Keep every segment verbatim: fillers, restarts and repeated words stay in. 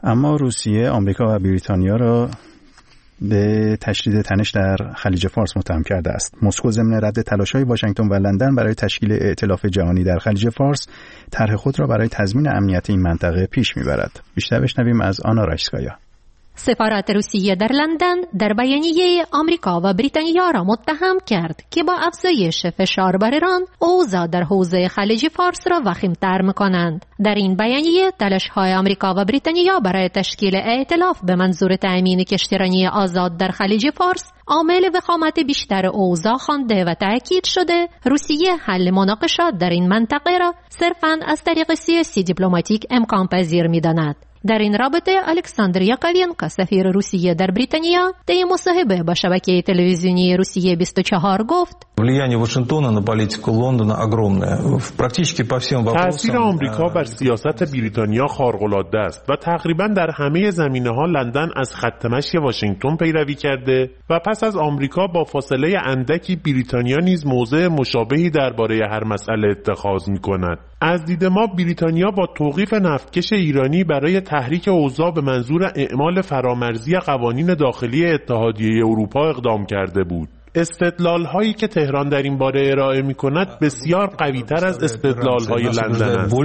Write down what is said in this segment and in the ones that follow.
اما روسیه، آمریکا و بریتانیا را به تشدید تنش در خلیج فارس متهم کرده است. مسکو ضمن رد تلاش‌های واشنگتن و لندن برای تشکیل ائتلاف جهانی در خلیج فارس، طرح خود را برای تضمین امنیت این منطقه پیش می‌برد. بیشتر بشنویم از آنا رایسکایا. سفارت روسیه در لندن در بیانیه آمریکا و بریتانیا را متهم کرد که با افزایش فشار بر ایران، اوضاع در حوزه خلیج فارس را وخیم‌تر می‌کنند. در این بیانیه تلاش‌های آمریکا و بریتانیا برای تشکیل ائتلاف به منظور تأمین کشتیرانی آزاد در خلیج فارس عامل وخامت بیشتر اوضاع خوانده و تأکید شده روسیه حل مناقشات در این منطقه را صرفاً از طریق سیاسی دیپلماتیک امکان پذیر می‌داند. در این رابطه الکساندر یاکوینکو، سفیر روسیه در بریتانیا، طی مصاحبه با شبکه تلویزیونی روسیه بیست و چهار گفت: влияние Вашингтона на политику Лондона огромное. Практически по всем вопросам. تأثیر آمریکا بر سیاست بریتانیا خارق‌العاده است و تقریباً در همه زمینه‌ها لندن از خط مشی واشنگتن پیروی کرده و پس از آمریکا با فاصله اندکی بریتانیا نیز موضع مشابهی درباره هر مسئله اتخاذ می‌کند. از دید ما بریتانیا با توقیف نفتکش ایرانی برای تحریک اوضاع به منظور اعمال فرامرزی قوانین داخلی اتحادیه اروپا اقدام کرده بود. استدلال هایی که تهران در این باره ارائه می کند بسیار قوی تر از استدلال های لندن است.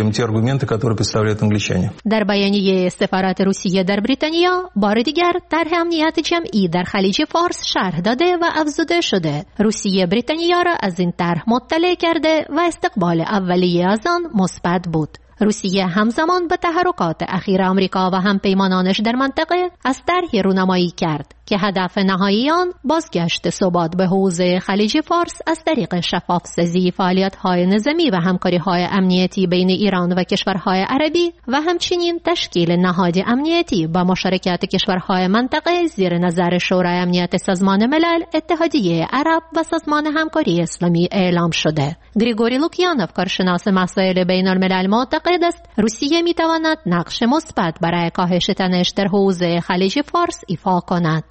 در بیانیه سفارت روسیه در بریتانیا بار دیگر طرح امنیت جمعی در خلیج فارس شرح داده و افزوده شده. روسیه بریتانیا را از این طرح مطلع کرده و استقبال اولیه از آن مثبت بود. روسیه همزمان به تحرکات اخیر آمریکا و همپیمانانش در منطقه از طرحی رونمایی کرد که هدف نهایی آن بازگشت ثبات به حوزه خلیج فارس از طریق شفاف سازی فعالیت‌های نظامی و همکاری‌های امنیتی بین ایران و کشورهای عربی و همچنین تشکیل نهاد امنیتی با مشارکت کشورهای منطقه زیر نظر شورای امنیت سازمان ملل، اتحادیه عرب و سازمان همکاری اسلامی اعلام شده. گریگوری لوکیانوف، کارشناس مسائل بین الملل، معتقد است روسیه می‌تواند نقش مثبت برای کاهش تنش در حوزه خلیج فارس ایفا کند.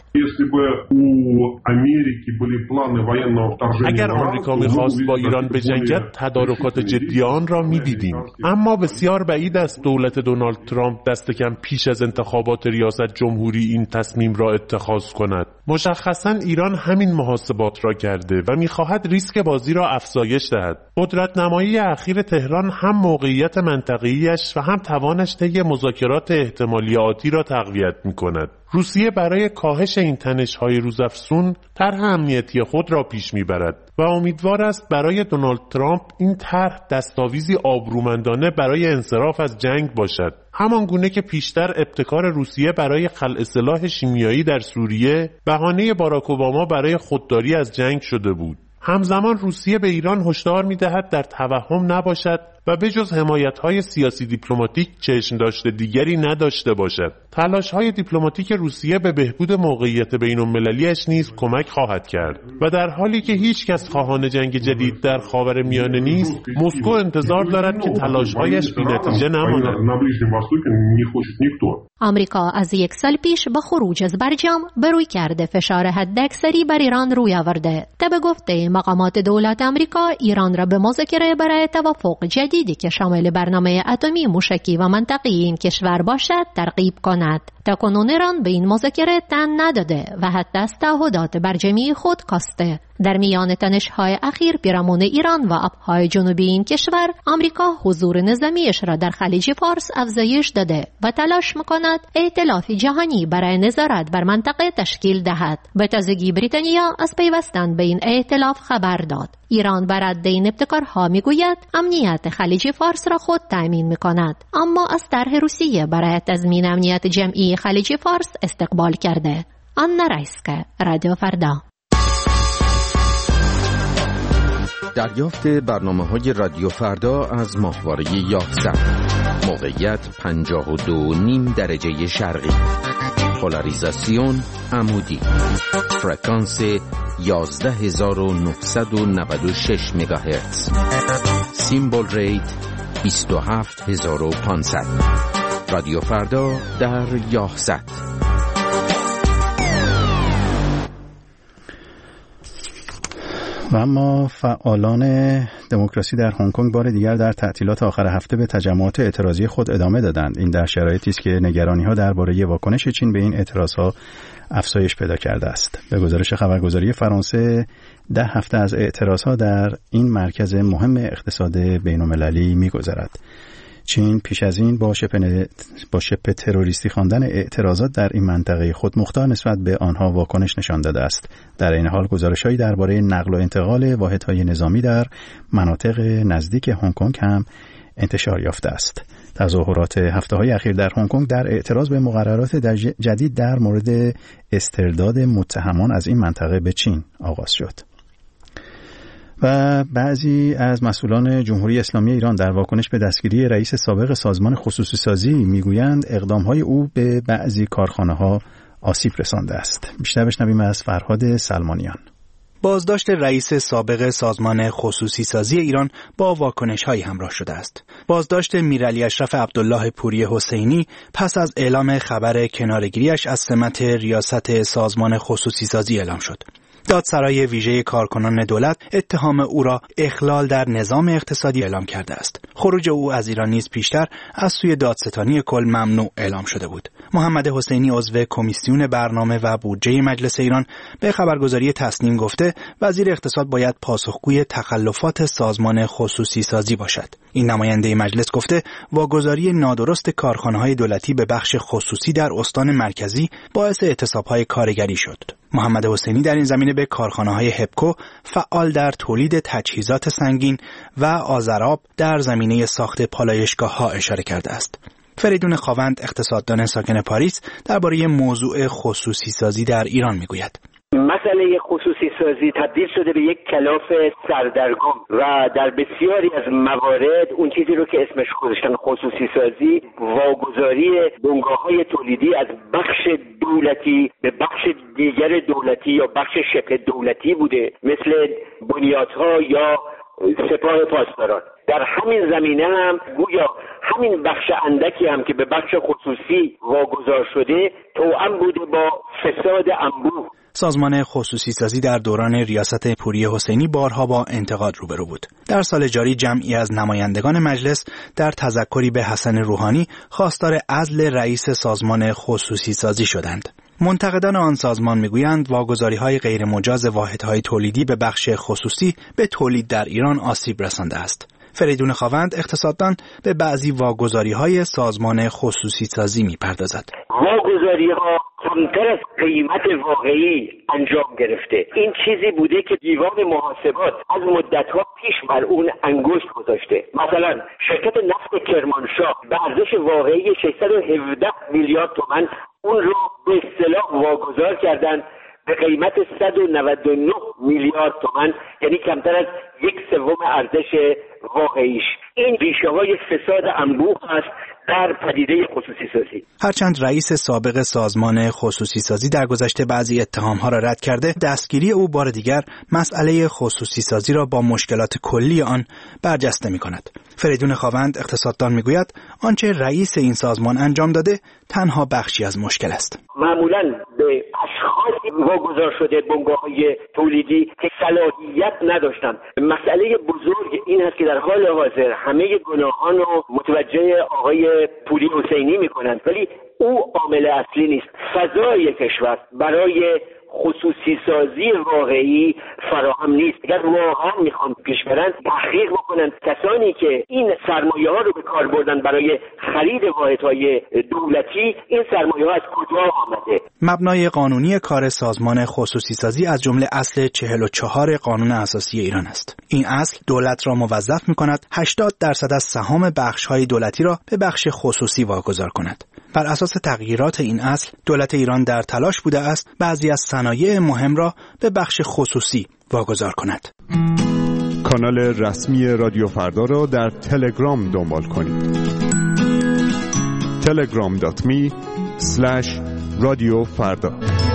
اگر آمریکا می‌خواست با ایران بجنگد، تدارکات جدی آن را می‌دیدیم، اما بسیار بعید است دولت دونالد ترامپ دست کم پیش از انتخابات ریاست جمهوری این تصمیم را اتخاذ کند. مشخصاً ایران همین محاسبات را کرده و می‌خواهد ریسک بازی را افزایش دهد. قدرت نمایی اخیر تهران هم موقعیت منطقه‌ایش و هم توانش طی مذاکرات احتمالی آتی را تقویت می‌کند. روسیه برای کاهش این تنش‌های روزافزون طرح امنیتی خود را پیش می‌برد و امیدوار است برای دونالد ترامپ این طرح دستاویزی آبرومندانه برای انصراف از جنگ باشد، همان گونه که پیشتر ابتکار روسیه برای خلع سلاح شیمیایی در سوریه بهانه باراک اوباما برای خودداری از جنگ شده بود. همزمان روسیه به ایران هشدار می‌دهد در توهم نباشد و به جز حمایت‌های سیاسی دیپلماتیک چشم داشته دیگری نداشته باشد. تلاش‌های دیپلماتیک روسیه به بهبود موقعیت بین‌المللی‌اش نیز کمک خواهد کرد و در حالی که هیچ کس خواهان جنگ جدید در خاورمیانه نیست، مسکو انتظار دارد که تلاش‌هایش بی‌نتیجه نماند. آمریکا از یک سال پیش با خروج از برجام به روی کرده فشار حداکثری بر ایران روی آورده. طبق گفته مقامات دولت آمریکا، ایران را به مذاکره برای توافق جدیدی که شامل برنامه اتمی موشکی و منطقی این کشور باشد ترغیب کند. تاکنون ایران به این مذاکره تن نداده و حتی از تعهدات برجامی خود کاسته. در میان تنش‌های اخیر پیرامون ایران و آب‌های جنوبی این کشور، آمریکا حضور نظامیش را در خلیج فارس افزایش داده و تلاش می‌کند ائتلاف جهانی برای نظارت بر منطقه تشکیل دهد. به تازگی بریتانیا از پیوستن به این ائتلاف خبر داد. ایران بر رد این ابتکارها میگوید امنیت خلیج فارس را خود تأمین می‌کند، اما از طرح روسیه برای تضمین امنیت جمعی خلیج فارس استقبال کرده. آنا رایسکا، رادیو فردا. دریافت برنامه‌های رادیو فردا از ماهواره یازده. موقعیت پنجاه و دو و نیم درجه شرقی. پولاریزاسیون عمودی. فرکانس یازده هزار و نهصد و نود و شش مگاهرتز. سیمبل ریت بیست و هفت هزار و پانصد. رادیو فردا در یازده. و اما فعالان دموکراسی در هنگ کنگ بار دیگر در تعطیلات آخر هفته به تجمعات اعتراضی خود ادامه دادند. این در شرایطی است که نگرانی‌ها درباره واکنش چین به این اعتراضها افزایش پیدا کرده است. به گزارش خبرگزاری فرانسه، ده هفته از اعتراضها در این مرکز مهم اقتصاد بین‌المللی می‌گذرد. چین پیش از این با شبه با شبه تروریستی خواندن اعتراضات در این منطقه خود مختار نسبت به آنها واکنش نشان داده است. در این حال گزارش‌هایی درباره نقل و انتقال واحدهای نظامی در مناطق نزدیک هنگ کنگ هم انتشار یافته است. تظاهرات هفته‌های اخیر در هنگ کنگ در اعتراض به مقررات جدید در مورد استرداد متهمان از این منطقه به چین آغاز شد. و بعضی از مسئولان جمهوری اسلامی ایران در واکنش به دستگیری رئیس سابق سازمان خصوصی سازی میگویند اقدام‌های او به بعضی کارخانه‌ها آسیب رسانده است. بیشتر بشنویم از فرهاد سلمانیان. بازداشت رئیس سابق سازمان خصوصی سازی ایران با واکنش‌هایی همراه شده است. بازداشت میرعلی اشرف عبدالله پوری حسینی پس از اعلام خبر کناره‌گیری‌اش از سمت ریاست سازمان خصوصی سازی اعلام شد. دادسرای ویژه کارکنان دولت اتهام او را اخلال در نظام اقتصادی اعلام کرده است. خروج او از ایران نیز پیشتر از سوی دادستانی کل ممنوع اعلام شده بود. محمد حسینی عضو کمیسیون برنامه و بودجه مجلس ایران به خبرگزاری تسنیم گفته وزیر اقتصاد باید پاسخگوی تخلفات سازمان خصوصی سازی باشد. این نماینده مجلس گفته واگذاری نادرست کارخانه‌های دولتی به بخش خصوصی در استان مرکزی باعث اعتصاب‌های کارگری شد. محمد حسینی در این زمینه به کارخانه‌های هپکو فعال در تولید تجهیزات سنگین و آذراب در زمینه ساخت پالایشگاه‌ها اشاره کرده است. فریدون خاوند اقتصاددان ساکن پاریس درباره موضوع خصوصی سازی در ایران میگوید. مسئله خصوصی سازی تبدیل شده به یک کلاف سردرگم و در بسیاری از موارد اون چیزی رو که اسمش گذاشتن خصوصی سازی واگذاری بنگاه‌های تولیدی از بخش دولتی به بخش دیگر دولتی یا بخش شبه دولتی بوده، مثل بنیادها یا سپاه پاسداران. در همین زمینه هم گویا همین بخش اندکی هم که به بخش خصوصی واگذار شده توأم بوده با فساد انبوه. سازمان خصوصی سازی در دوران ریاست پوری حسینی بارها با انتقاد روبرو بود. در سال جاری جمعی از نمایندگان مجلس در تذکری به حسن روحانی خواستار عزل رئیس سازمان خصوصی سازی شدند. منتقدان آن سازمان میگویند واگذاری‌های غیر مجاز واحدهای تولیدی به بخش خصوصی به تولید در ایران آسیب رسانده است. فریدون خاوند اقتصاددان به بعضی واگذاری‌های سازمان خصوصی سازی می‌پردازد. واگذاری‌ها کمتر از قیمت واقعی انجام گرفته. این چیزی بوده که دیوان محاسبات از مدت‌ها پیش بر اون انگشت گذاشته. مثلا شرکت نفت کرمانشاه به ارزش واقعی ششصد و هفده میلیارد تومان اون رو به اصطلاح واگذار کردن به قیمت صد و نود و نه میلیارد تومان، یعنی کمتر از یک سوم ارزش واقعیش. این ریشه‌های فساد انبوه است در پدیده خصوصی سازی. هرچند رئیس سابق سازمان خصوصی سازی در گذشته بعضی اتهام‌ها را رد کرده، دستگیری او بار دیگر مسئله خصوصی سازی را با مشکلات کلی آن برجسته می‌کند. فریدون خاوند اقتصاددان می‌گوید آنچه رئیس این سازمان انجام داده تنها بخشی از مشکل است. معمولاً به اشخاصی واگذار شده بنگاه‌های تولیدی که صلاحیت نداشتند. مسئله بزرگ این است که در حال حاضر همه گناهان رو متوجه آقای پوری حسینی می‌کنند، ولی او عامل اصلی نیست. فضای کشور برای خصوصی سازی واقعی فراهم نیست. اگر واقعا میخوان پیش برن تحقیق بکنن کسانی که این سرمایه ها رو به کار بردن برای خرید واحدهای دولتی، این سرمایه ها از کجا آمده. مبنای قانونی کار سازمان خصوصی سازی از جمله اصل چهل و چهار قانون اساسی ایران است. این اصل دولت را موظف میکند هشتاد درصد از سهام بخش های دولتی را به بخش خصوصی واگذار کند. بر اساس تغییرات این اصل دولت ایران در تلاش بوده است بعضی از صنایع مهم را به بخش خصوصی واگذار کند. کانال رسمی رادیو فردا را در تلگرام دنبال کنید. تلگرام دات می اسلش رادیو فردا.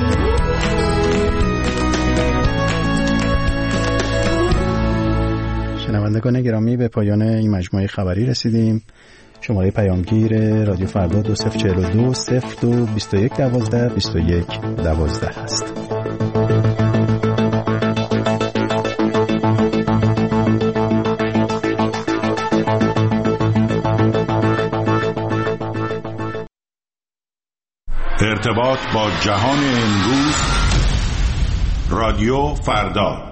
شنوندگان گرامی، به پایان این مجموعه خبری رسیدیم. شماره پیامگیر رادیو فردا دو صفر چهل و دو صفر دو بیست و یک دوازده بیست و یک دوازده هست. ارتباط با جهان امروز، رادیو فردا.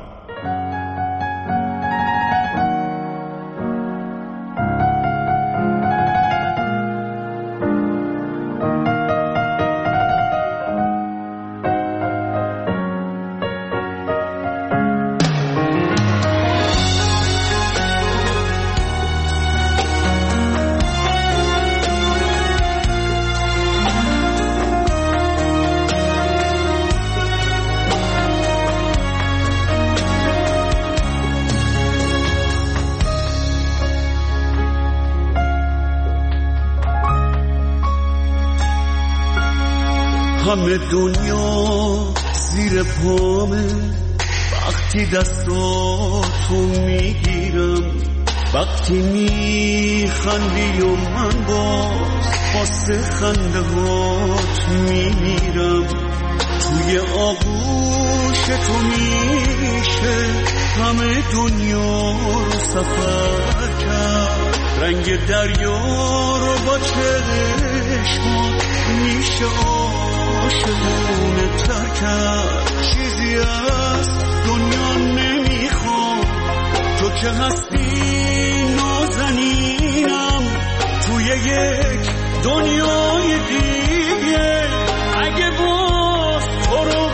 همه دنیا زیر پامه وقتی دستاتو میگیرم، وقتی میخندی و من باز واسه خنده هات میمیرم. توی آغوش تو میشه همه دنیا رو سفر کرد، رنگ دریا رو با چشمات میشه عاشقونه تر کرد. چیزی از دنیا نمیخوام، تو که هستی نازنینم توی یک دنیای دیگه. اگه باز تو رو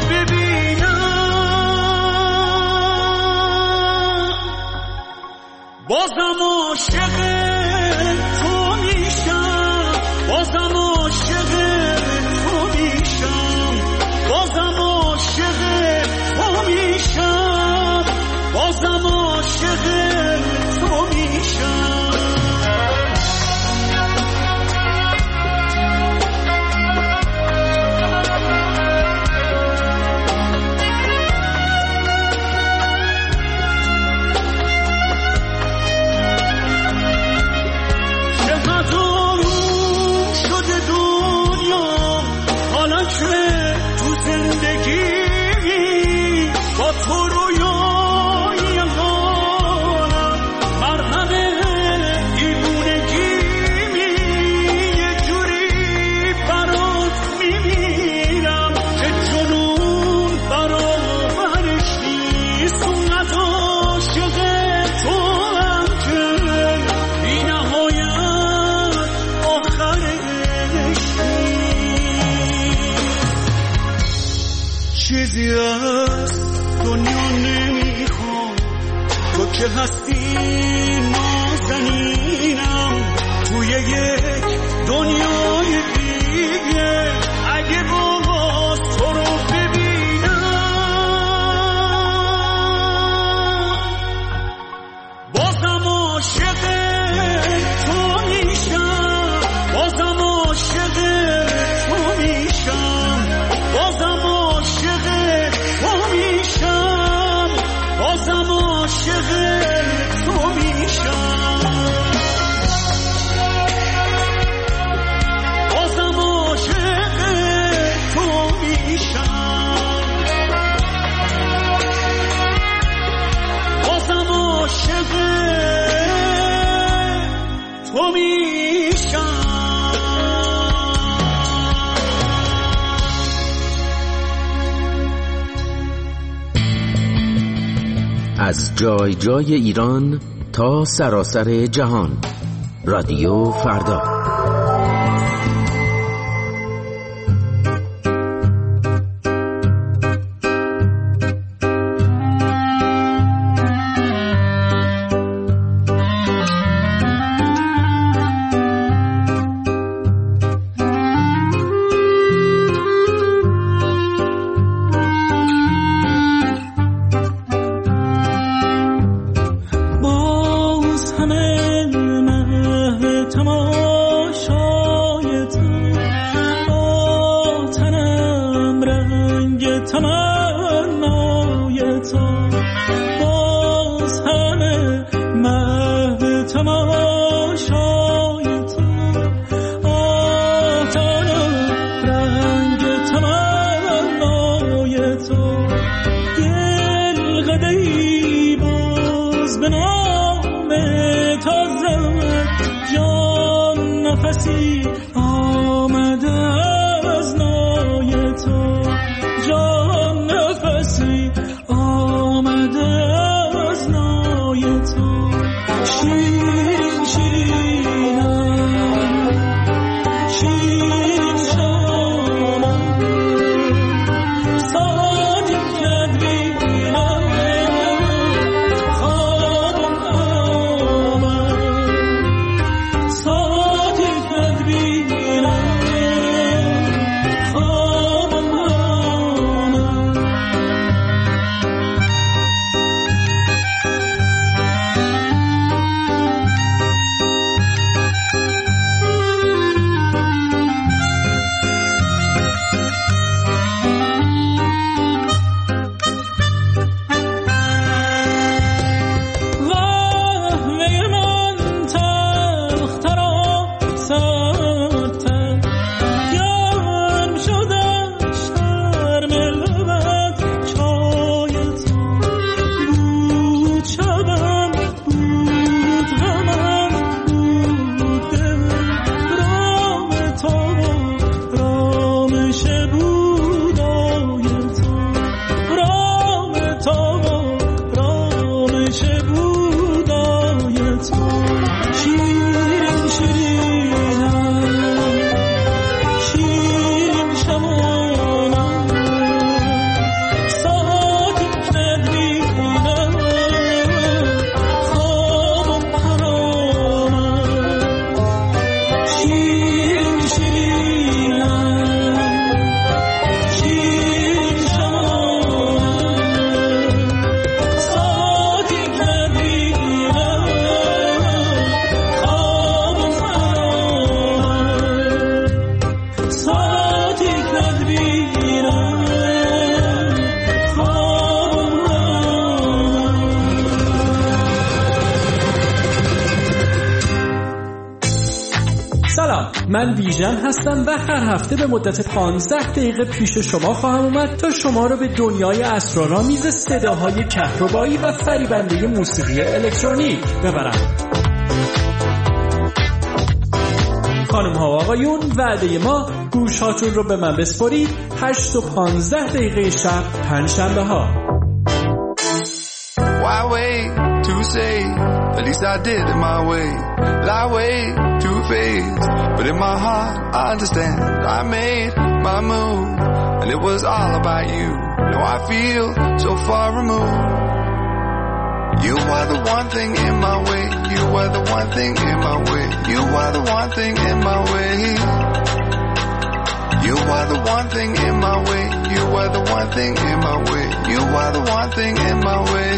ببینم بازم عاشق تو میشم، بازم عاشق تو میشم، بازم عاشق تو میشم، بازم عاشق تو میشم. چیزی از دنیا نمیخوام، تو که هستی نازنینم توی یک دنیای دیگه. اگه باز تو رو ببینم بازم عاشق تو میشم، بازم عاشق تو میشم، بازم عاشق تو میشم، بازم عاشق تو میشم، بازم عاشق تو میشم، بازم عاشق تو میشم. از جای جای ایران تا سراسر جهان، رادیو فردا. نفسی آمده از نام من ویژن هستم و هر هفته به مدت پانزده دقیقه پیش شما خواهم اومد تا شما رو به دنیای اسرارآمیز صداهای کهربایی و فریبنده موسیقی الکترونیک ببرم. خانم ها و آقایون، وعده ما گوش هاتون رو به من بسپارید هشت و پانزده دقیقه شب پنجشنبه ها. Why wait to say, at least I did it my way. Lie way to face, but in my heart I understand. I made my move, and it was all about you. Now I feel so far removed. You are the one thing in my way. You are the one thing in my way. You are the one thing in my way. You are the one thing in my way. You are the one thing in my way. You are the one thing in my way.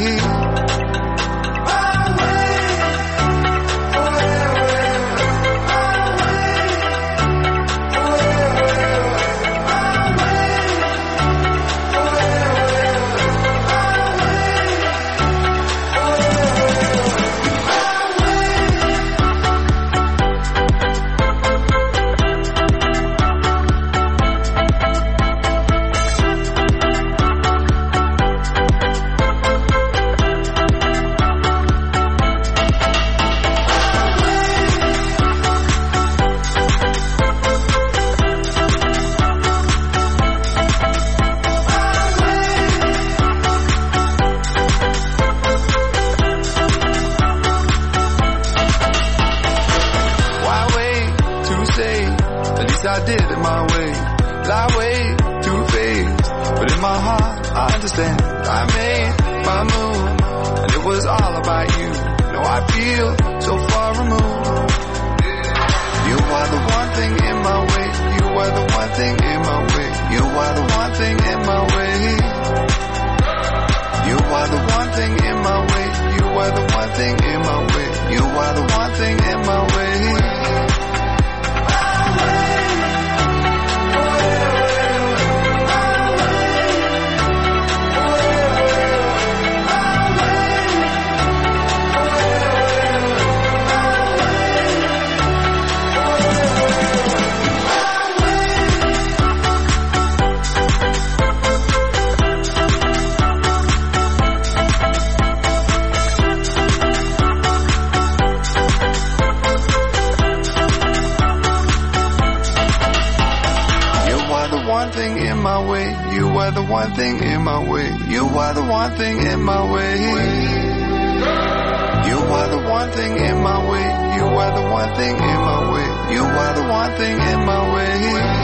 You are the one thing in my way. You are the one thing in my way. You are the one thing in my way.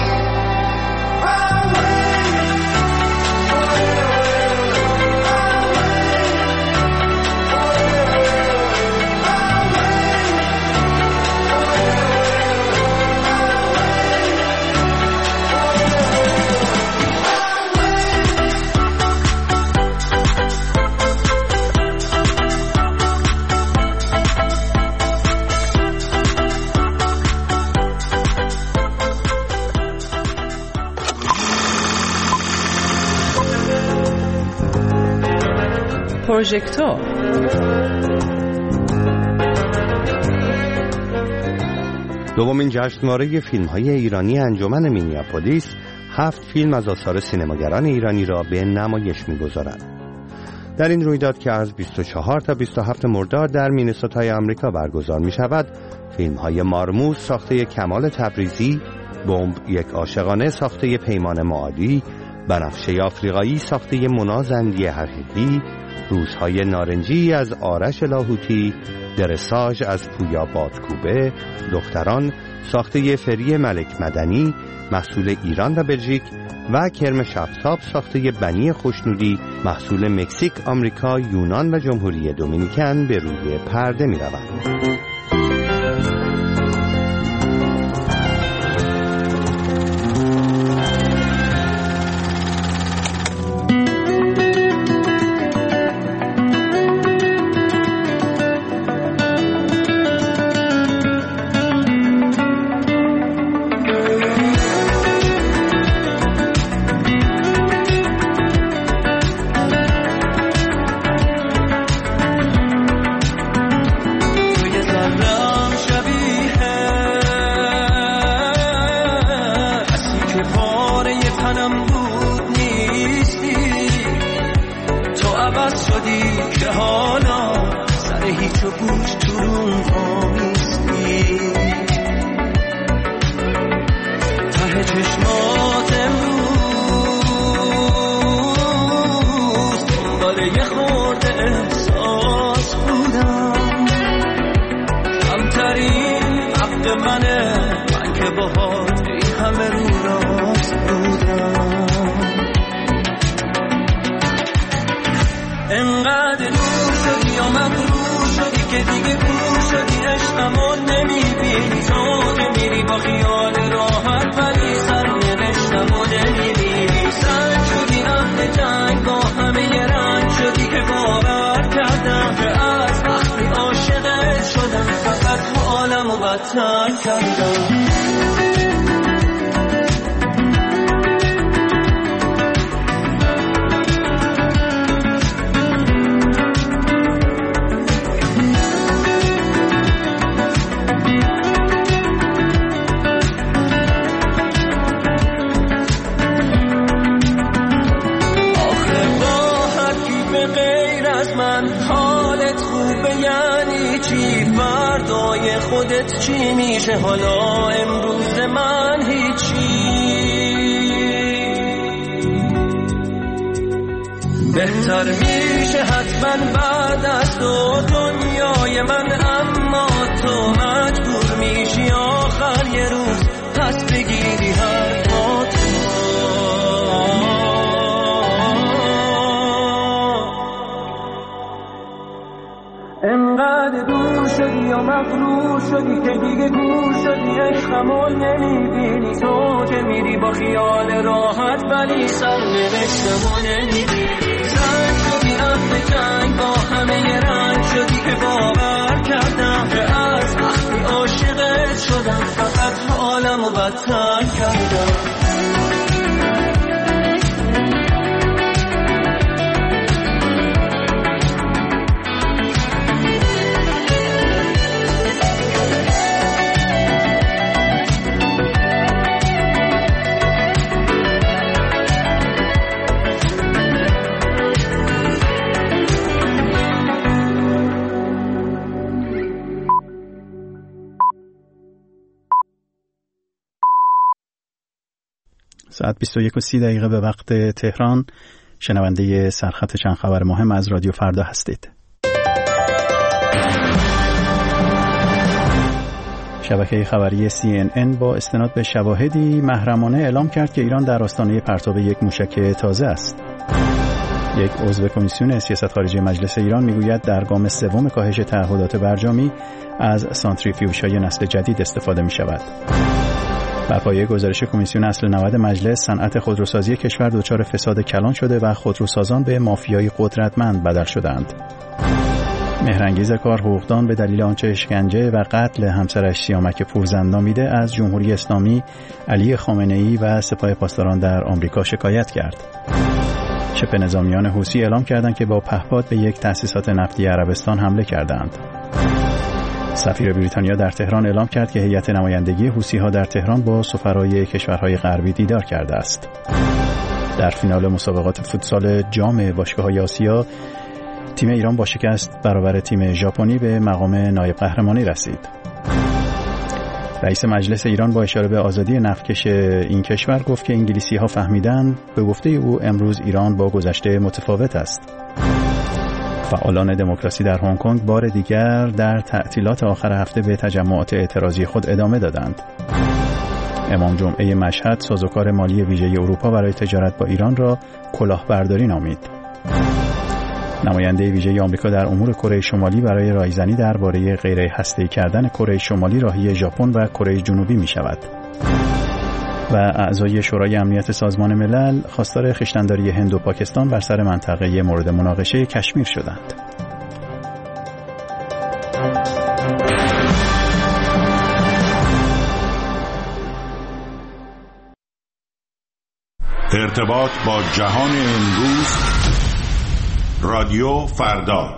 پروژکتور دومین جشنواره فیلم‌های ایرانی انجمن مینیاپولیس هفت فیلم از آثار سینماگران ایرانی را به نمایش می‌گذارد. در این رویداد که از بیست و چهار تا بیست و هفت مرداد در مینسوتای آمریکا برگزار می‌شود، فیلم‌های مارموز ساخته کمال تبریزی، بمب یک عاشقانه ساخته پیمان معادی، بنفشه آفریقایی ساخته مونا زندی حقیقی، روزهای نارنجی از آرش لاهوتی، درساژ از پویا بادکوبه، دختران ساخته فری ملک مدنی محصول ایران و بلژیک و کرم شفتاب ساخته بنی خوشنودی محصول مکزیک، آمریکا، یونان و جمهوری دومینیکن به روی پرده می روند. خودت چی میشه حالا امروز من هیچی بهتر میشه حتما بعد از تو دنیای من اما تو مجبور میشی آخر یه روز پس بگیری حرفاتو انقدر دور شدی و مغرور شدی که دیگه گور شدی عشقمو نمیبینی تو که میری با خیال راحت ولی سرنوشتمو نمیبینی زن شدی اهل جنگ با همه رنگ شدی که باور کردم که از وقتی عاشقت شدم فقط حالمو بدتر کردم ساعت بیست و یک و سی دقیقه به وقت تهران. شنونده سرخط چند خبر مهم از رادیو فردا هستید. شبکه خبری سی ان ان با استناد به شواهدی محرمانه اعلام کرد که ایران در آستانه پرتاب یک موشک تازه است. یک عضو کمیسیون سیاست خارجی مجلس ایران میگوید در گام سوم کاهش تعهدات برجامی از سانتریفیوژهای نسل جدید استفاده می شود. بر پایه گزارش کمیسیون اصل نود مجلس، صنعت خودروسازی کشور دچار فساد کلان شده و خودروسازان به مافیای قدرتمند بدل شدند. مهرانگیز کار حقوقدان به دلیل آنچه اشکنجه و قتل همسرش سیامک پورزن نامیده از جمهوری اسلامی، علی خامنه‌ای و سپاه پاسداران در آمریکا شکایت کرد. شبه نظامیان حوثی اعلام کردند که با پهپاد به یک تأسیسات نفتی عربستان حمله کردند. سفیر بریتانیا در تهران اعلام کرد که هیئت نمایندگی حوثی‌ها در تهران با سفرای کشورهای غربی دیدار کرده است. در فینال مسابقات فوتسال جام باشگاه‌های آسیا، تیم ایران با شکست برابر تیم ژاپنی به مقام نایب قهرمانی رسید. رئیس مجلس ایران با اشاره به آزادی نفتکش این کشور گفت که انگلیسی‌ها فهمیدن به گفته او امروز ایران با گذشته متفاوت است. فعالان دموکراسی در هنگ کنگ بار دیگر در تعطیلات آخر هفته به تجمعات اعتراضی خود ادامه دادند. امام جمعه مشهد سازوکار مالی ویژه اروپا برای تجارت با ایران را کلاهبرداری نامید. نماینده ویژه آمریکا در امور کره شمالی برای رایزنی درباره غیر هسته‌ای کردن کره شمالی راهی ژاپن و کره جنوبی می شود. و اعضای شورای امنیت سازمان ملل خواستار خویشتن‌داری هند و پاکستان بر سر منطقه مورد مناقشه کشمیر شدند. ارتباط با جهان امروز، رادیو فردا.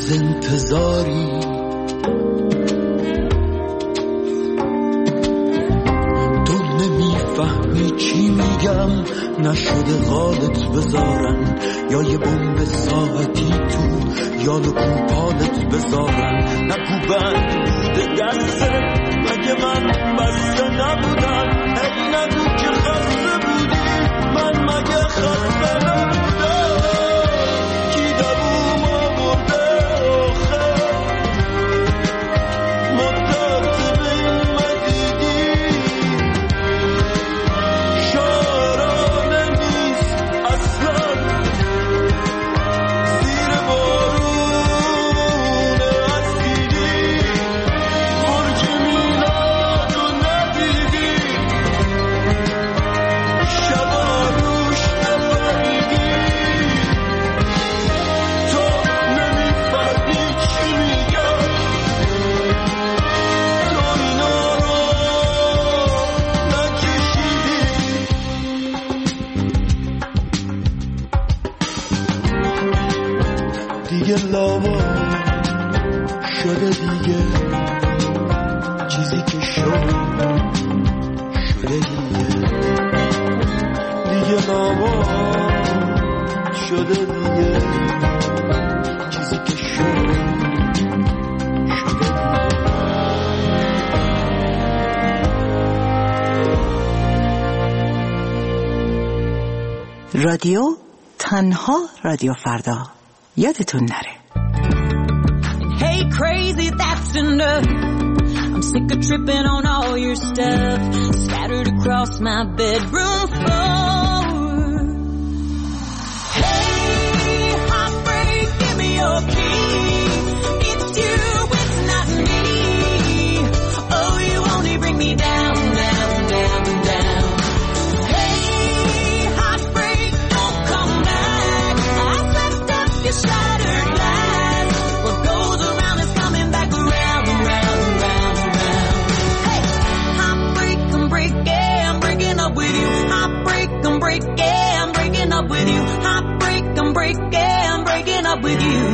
از انتظاری تو نمیفهمی چی میگم نشده حالت بذارن یا یه بمب ساعتی تو یا نکو پالت بذارن نکو بند بوده دسته مگه من بسته نبودم هی نگو که خسته بودی من مگه خسته نبودم کی دووم آورده آخه مدت بین مدیدی شارانه نیست اصلا زیر بارون اسیری برج میلاد رو ندیدی شبا روش نفریدی تو نمیفهمی چی میگم تو اینا رو نکشیدی دیگه لاوا شده دیگه چیزی که شد شده دیگه دیگه لاوا شده دیگه چیزی که شد شده دیگه. رادیو تنها رادیو فردا یادتون نره. Hey crazy, that's enough. I'm sick of tripping on all your stuff scattered across my bedroom floor. Hey, heartbreak, give me your key. It's you, it's not me. Oh, you only bring me down, down, down, down. Hey, heartbreak, don't come back. I slept up your shattered glass. What goes around is coming back around, around, around, around. Hey, heartbreak, I'm breaking, I'm breaking up with you. Heartbreak, I'm breaking, I'm breaking up with you. Heartbreak, I'm breaking, I'm breaking up with you.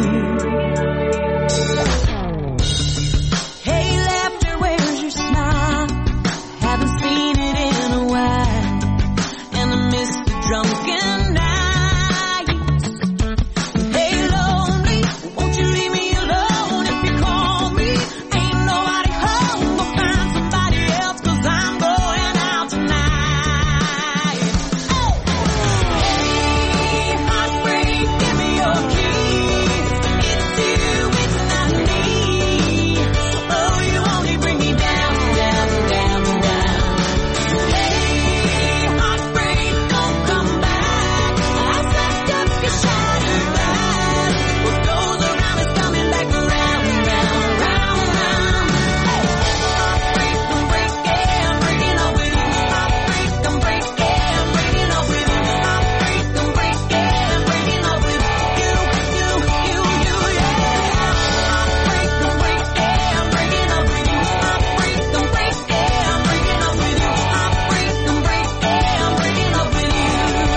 Hey, laughter, where's your smile? Haven't seen it in a while, and I miss the drunken nights. Hey, lonely, won't you leave me alone if you call me? Ain't nobody home, we'll find somebody else 'cause I'm going out tonight. Oh, hey, heartbreak, give me your keys. It's you, it's not me. Oh, you only bring me down, down, down, down. Hey, heartbreak, don't come back. I slept up your shattered glass. What goes around is coming back around, round, round, round. Hey, heartbreak, I'm breaking, I'm breaking up with you. Heartbreak, I'm breaking, I'm breaking up with you. Heartbreak, I'm breaking, I'm breaking up with you. You, you, you, you, yeah. Heartbreak, I'm breaking, I'm breaking up with you. Heartbreak, I'm breaking, I'm breaking up with you. Heartbreak, I'm breaking, I'm breaking up with you.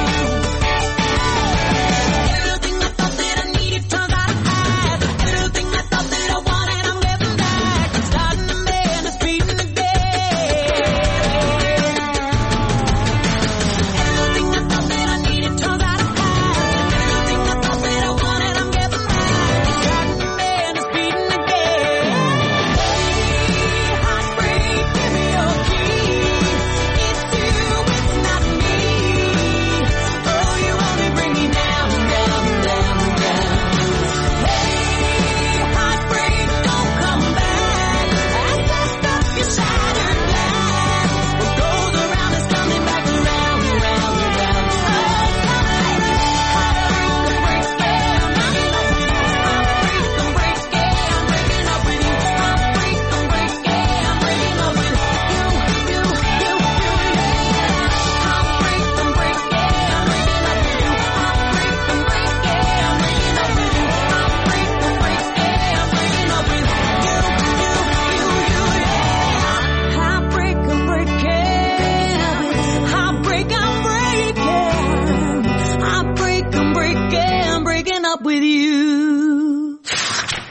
Everything I thought that I needed turns out I had. Everything I thought that I wanted, I'm getting back. Starting to mend, it's beating again. Everything I thought that I needed turns out I had. Everything I thought that I wanted, I'm getting back. Starting to mend, it's beating again. Hey, heartbreak, give me your keys. It's you, it's not me. Oh, you only bring me down, down, down, down. Hey, heartbreak, don't come back. I slept up your shattered glass. What goes around is coming back around, around, around. Oh, heartbreak, I'm breaking, I'm breaking up with you. Heartbreak, I'm breaking, I'm breaking up with you. Heartbreak, I'm breaking, I'm breaking up with you. You, you, you, you, yeah. Heartbreak, I'm breaking, I'm breaking up with you. Heartbreak, I'm breaking, I'm breaking up with you. Heartbreak, I'm breaking, I'm breaking up with you. You, you, you, you, yeah. Heartbreak, I'm breaking. Heartbreak, I'm breaking. Heartbreak, I'm breaking, I'm breaking up with you.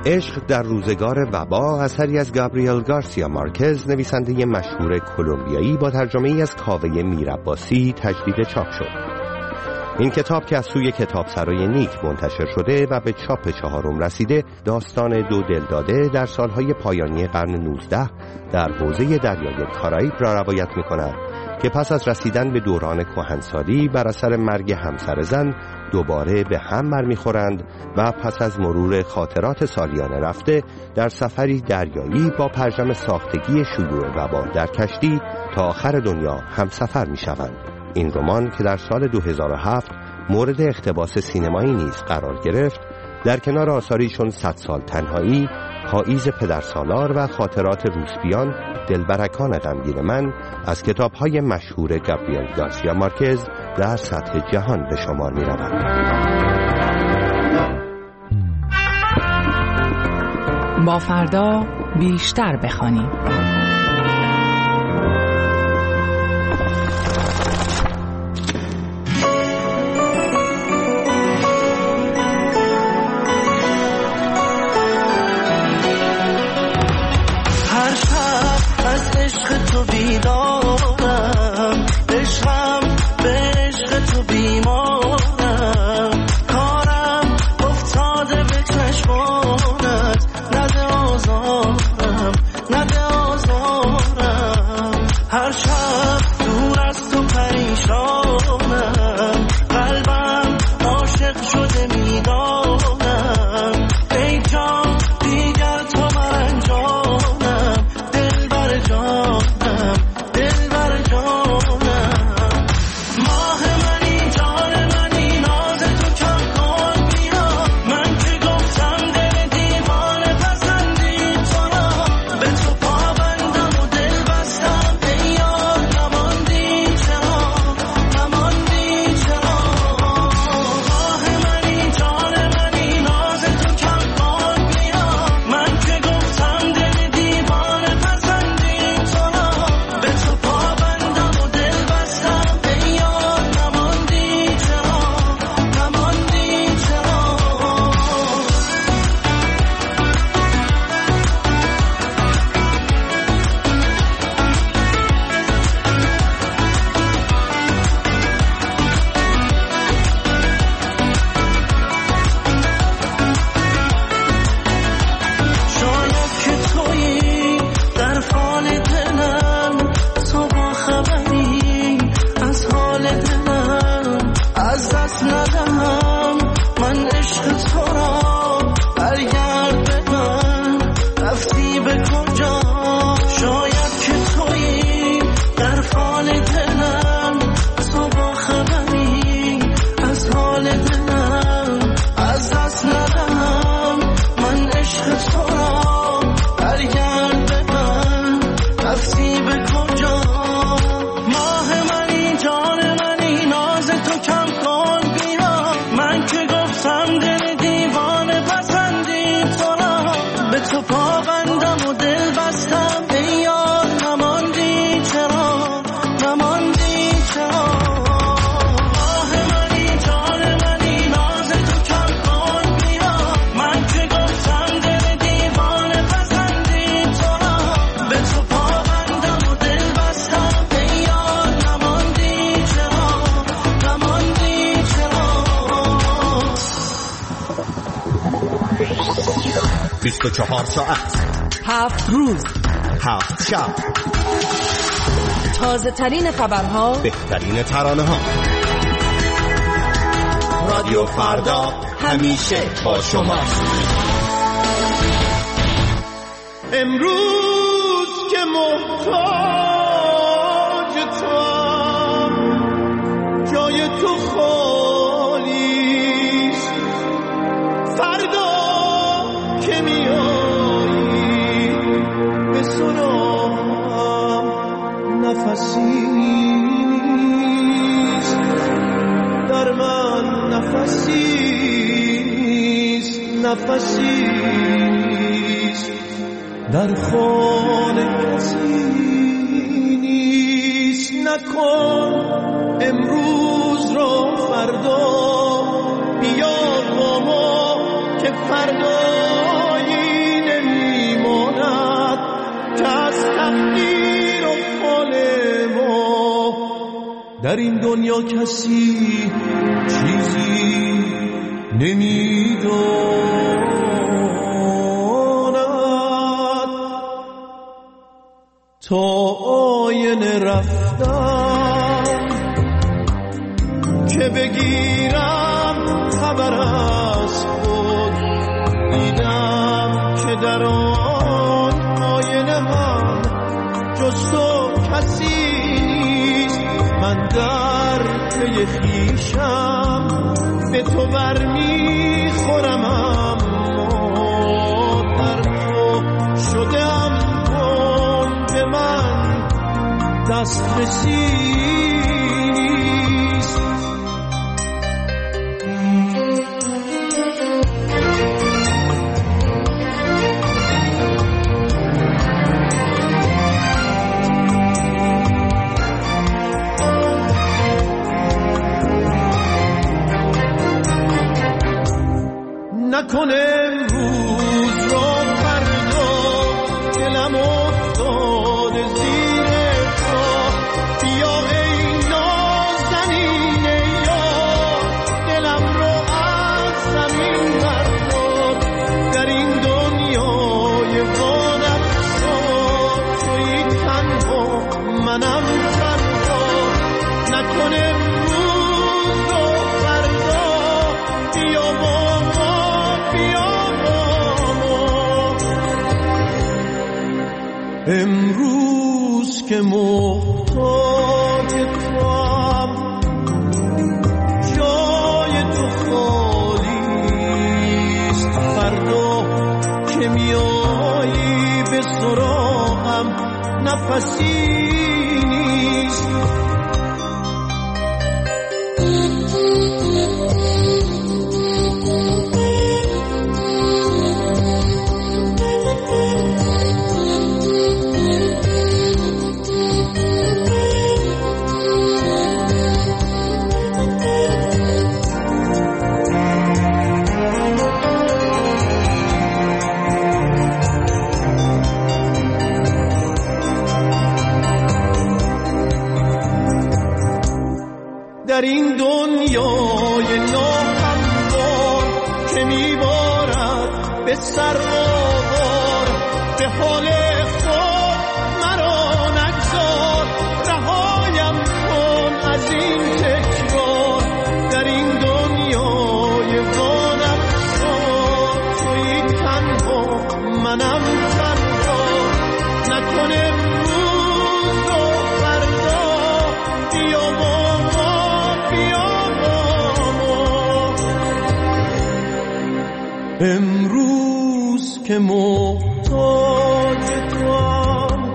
عشق در روزگار وبا اثری از گابریل گارسیا مارکز، نویسنده مشهور کلمبیایی، با ترجمه ای از کاوه میرعباسی تجدید چاپ شد. این کتاب که از سوی کتابسرای نیک منتشر شده و به چاپ چهارم رسیده، داستان دو دلداده در سالهای پایانی قرن نوزده در حوزه دریای کارائیب را روایت می‌کند که پس از رسیدن به دوران کهنسالی بر اثر مرگ همسر زن دوباره به هم برمیخورند و پس از مرور خاطرات سالیان رفته در سفری دریایی با پرچم ساختگی شیوع وبا در کشتی تا آخر دنیا همسفر میشوند. این رمان که در سال دو هزار و هفت مورد اقتباس سینمایی نیز قرار گرفت، در کنار آثاری چون صد سال تنهایی، پاییز پدرسالار و خاطرات روسپیان، دلبرکان غمگین من، از کتاب‌های مشهور گابریل گارسیا مارکز در سطح جهان به شمار می‌رود. با فردا بیشتر بخوانیم. تو بیدارم، عشقم به عشق تو بیمارم، کارم افتاده به چشمانت، نده آزارم نده آزارم، هر شب دور از تو پریشانم، قلبم عاشق شده میدانم، ای جان دیگر تو مرنجانم، دل بر جان بیست و چهار ساعت، هفت روز، هفت شب، تازه ترین خبرها، بهترین ترانه ها. رادیو فردا همیشه با شماست. امروز که محتاج توام، جای تو خالیست، فردا که میایی به سرام نفسی نیست، در من نفسی نیست، نفسی نیست، در خانه کسی نیست. نکن امروز رو فردا، بیا با ما که فردایی تحقیر و حال ما. در این دنیا کسی چیزی نمیداند تا آینه رفتم که بگیرم خبر از خود. دیدم که در آن آینه هم جز تو کسی نیست. من در پی خویشم به تو برمیخورم، اما در تو شدم کن به من دسترسی نیست. نکن امروز را فردا، دلم افتاده زیر پا. بیا ای نازنین یار، دلم رو از زمین بردار. در این دنیای وانفسان تویی تنها، منم فردا. نکن امروز را فردا، بیا با امروز که محتاج توام، جای تو خالیست. فردا که میایی به سراغم، نفسی نیست. در این دنیای ناهموار که میبارد به سر آوار، به حال خود مرا نگذار. رهایم کن از این تکرار، در این دنیای وانفسان تویی تنها، منم تنها. نکن امروز و فردا، بیا با امروز که محتاج توام،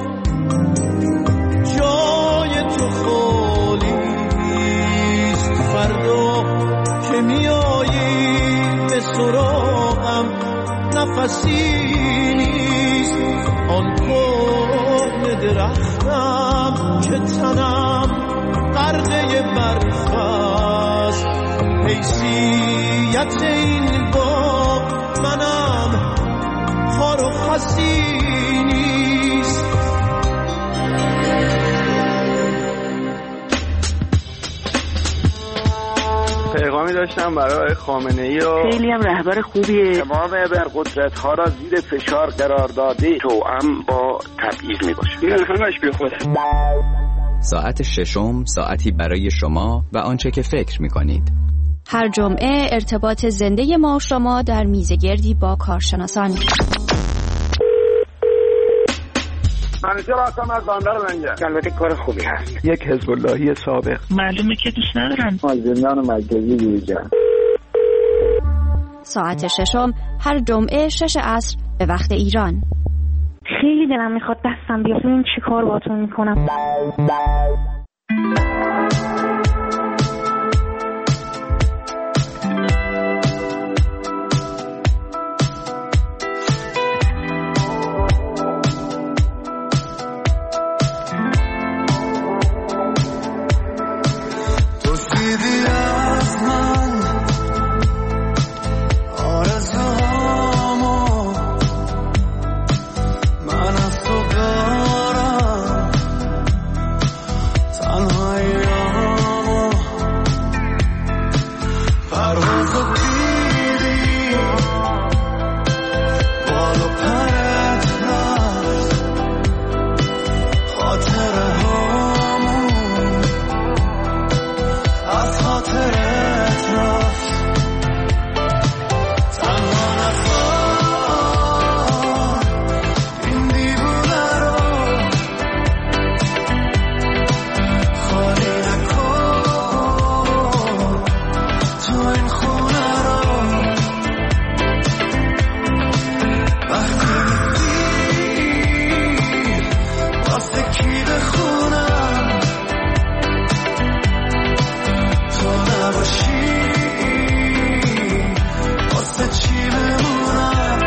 جای تو خالیست. فردا که میایی به سراغم، نفسی نیست. آن کهنه درختم که تنم غرقه برف است، حیثیت این باغ منم خار و خسی نیست. پیغامی داشتم برای خامنه‌ای و خیلی هم رهبر خوبیه. تمام ابرقدرت ها را زیر فشار قرار داده، توأم با تبعیض میباشه. این همش بی خوده. ساعت ششم، ساعتی برای شما و آنچه که فکر میکنید. هر جمعه ارتباط زنده ما و شما در میزگردی با کارشناسان. منیجر هستم از بندر منجر. البته کار خوبی هست. یک حزب اللهی سابق. معلومه که دوست ندارم. از زندان مرکزی بیرون. ساعت ششم هر جمعه شش عصر به وقت ایران. خیلی دلم میخواد دستم بیاد ببینم چی کار باهاتون میکنم. من از تو دارم واسه کی بخونم تو نباشی واسه چی بمونم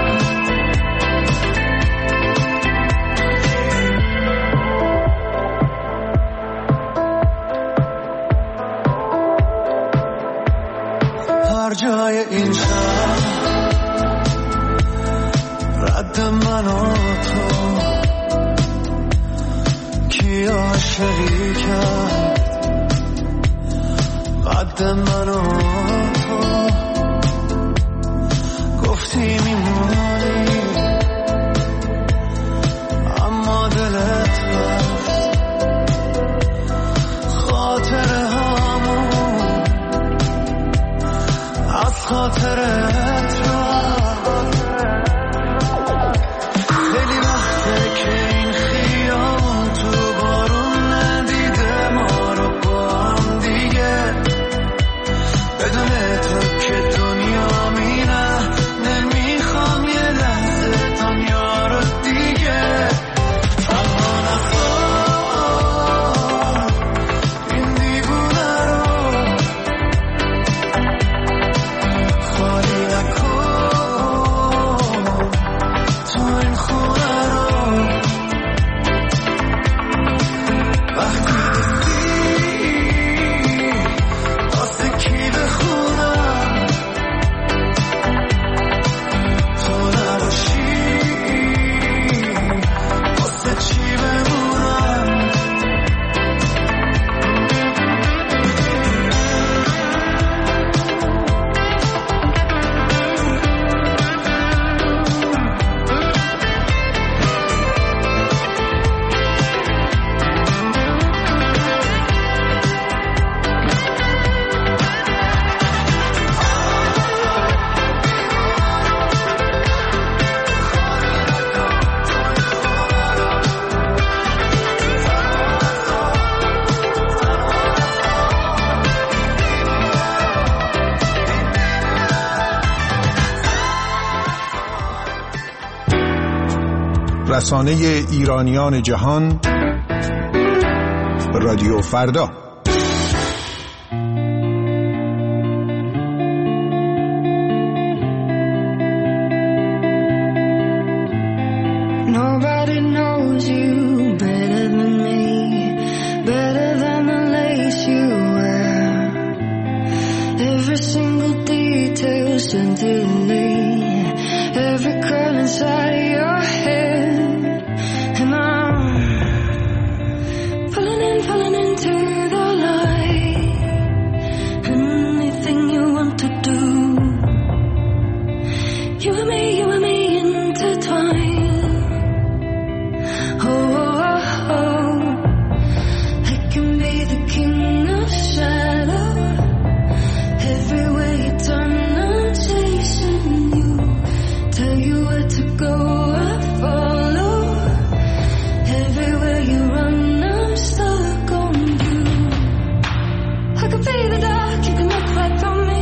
هر جای این شهر رد من و تو کی عاشقی کرد قد من و تو گفتی میمونی اما دلت رفت خاطر همون از خاطرت رفت خیلی وقته که این خیابون تو بارون ندیده ما رو با هم دیگه بدون تو که دنیا میره نمیخوام یه لحظه دنیا رو دیگه اما نخواه این دیوونه رو خالی نکن تو این خونه رو وقتی گفتی واسه کی بخونم تو نباشی واسه چی بمونم رسانه ایرانیان جهان رادیو فردا. Nobody knows you better than me, better than the lace you wear. Every single detail scintillating, every curl inside of your head. And I'm falling in, falling into the light. Anything you want to do, you and me, you and me intertwined. Oh, oh, oh, I can be the king of shadow. Everywhere you turn, I'm chasing you. Tell you where to go, I follow. Everywhere you run, I'm stuck on you. I could be the dark, you can look right from me.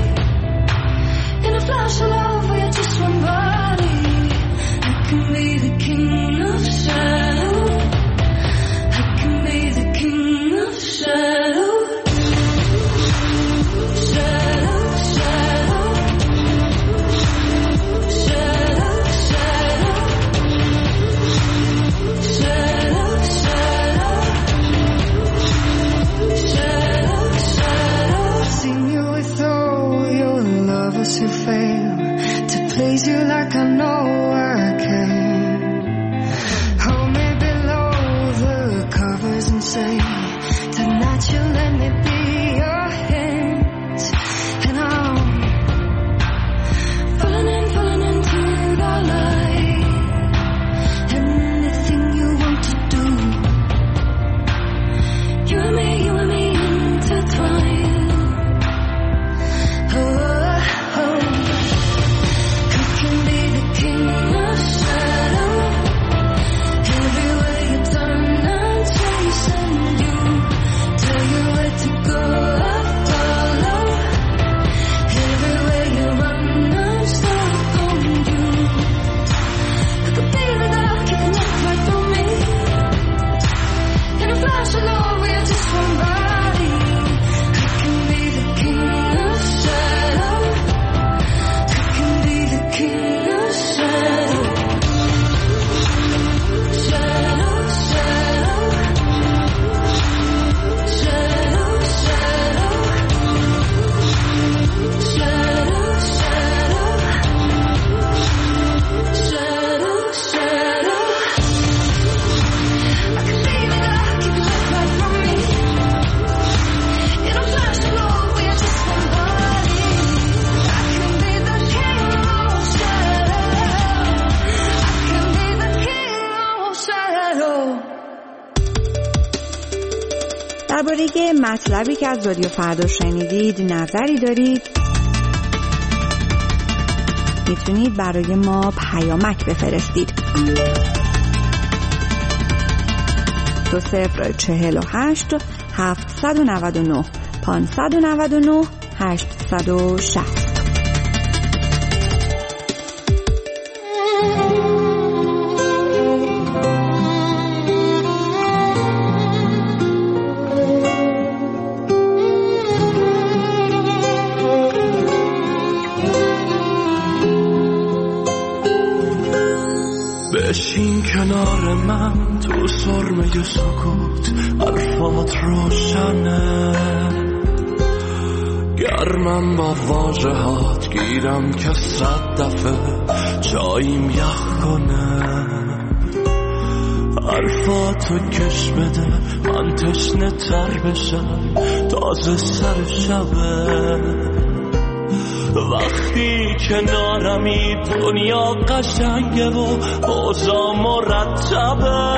In a flash of love, we're just one body. I can be the king of shadow. I can be the king of shadow. Shadow, shadow. Shadow, shadow. Shadow, shadow. Shadow, shadow. I've seen you with all your lovers who fail to please you like I know I can. Hold me below the covers and say tonight you let me be your hands. And I'm falling in, falling into the light. Anything you want to do, you and me, you and me intertwined. Oh, oh, oh. I can be the king of shadow. Everywhere you turn, I'm chasing you. Tell you where to go. درباره مطلبی که از رادیو فردا شنیدید نظری دارید میتونید برای ما پیامک بفرستید. دو صفر چهل و هشت هفتصد و نود و نه پانصد و نود و نه هشتصد و شصت. بشین کنار من تو سرمه سکوت، حرفات روشنه، گرمم با واژهات گیرم که صد دفعه جاییم یخ کنه. حرفاتو کش بده من تشنه تر بشم، تازه سر شبه. وقتی کنارمی دنیا قشنگه و اوضاع مرتبه،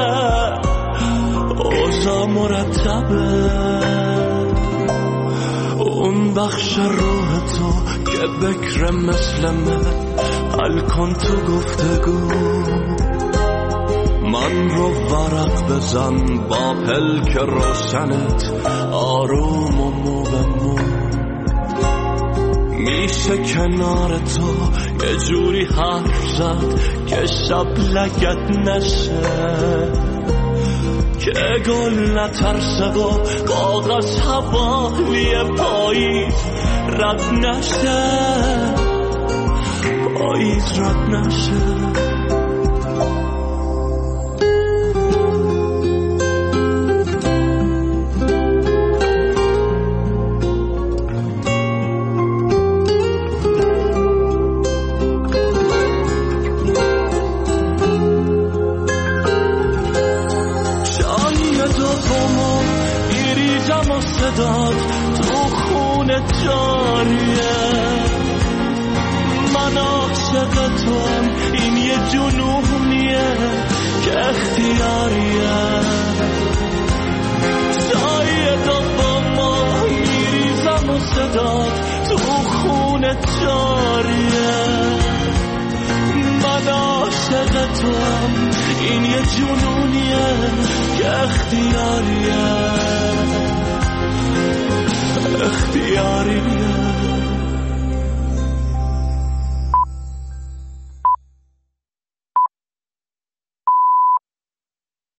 اوضاع مرتبه. اون بخش روح تو که بکره مثل من، حل کن تو گفتگو. من رو ورق بزن با پلک روشنت، آروم و مو به مو. میشه کنار تو یه جوری حرف زد که شب لگت نشه، که گل نترسه و کاغذ حوالی پاییز رد نشه، پاییز رد نشه. داد تو خون جاریه، من عاشق توام، این یه جنونیه که اختیاریه. سایه دو با ما میریزم و صداد تو خون جاریه، من عاشق توام، این یه جنونیه که اختیاریه، اختیاریه.